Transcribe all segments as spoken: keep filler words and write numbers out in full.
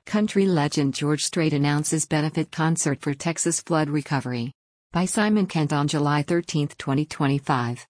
Country legend George Strait announces benefit concert for Texas flood recovery. By Simon Kent on July thirteenth, twenty twenty-five.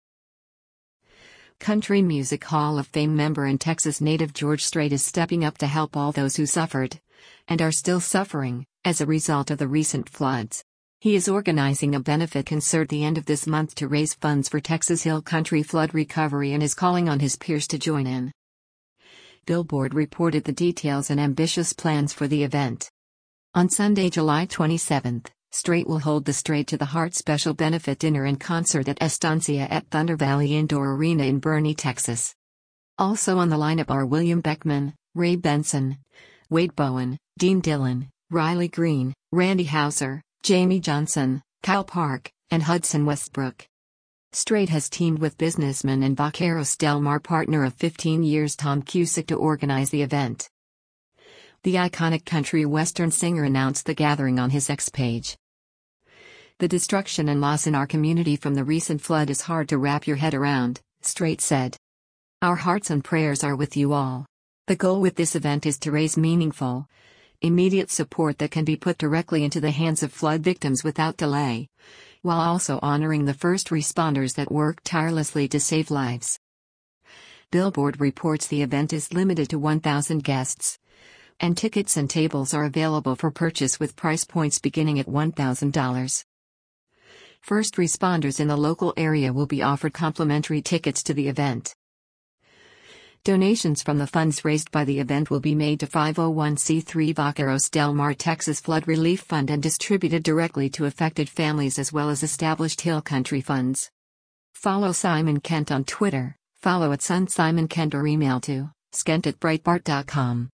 Country Music Hall of Fame member and Texas native George Strait is stepping up to help all those who suffered, and are still suffering, as a result of the recent floods. He is organizing a benefit concert the end of this month to raise funds for Texas Hill Country flood recovery and is calling on his peers to join in. Billboard reported the details and ambitious plans for the event. On Sunday, July twenty-seventh, Strait will hold the Straight to the Heart special benefit dinner and concert at Estancia at Thunder Valley Indoor Arena in Boerne, Texas. Also on the lineup are William Beckman, Ray Benson, Wade Bowen, Dean Dillon, Riley Green, Randy Houser, Jamie Johnson, Kyle Park, and Hudson Westbrook. Strait has teamed with businessman and Vaqueros Del Mar partner of fifteen years Tom Cusick to organize the event. The iconic country western singer announced the gathering on his X page. "The destruction and loss in our community from the recent flood is hard to wrap your head around," Strait said. "Our hearts and prayers are with you all. The goal with this event is to raise meaningful, immediate support that can be put directly into the hands of flood victims without delay, while also honoring the first responders that work tirelessly to save lives." Billboard reports the event is limited to one thousand guests, and tickets and tables are available for purchase with price points beginning at one thousand dollars. First responders in the local area will be offered complimentary tickets to the event. Donations from the funds raised by the event will be made to five oh one c three Vaqueros Del Mar Texas Flood Relief Fund and distributed directly to affected families as well as established Hill Country funds. Follow Simon Kent on Twitter, follow at Sun Simon Kent or email to skent at breitbart dot com.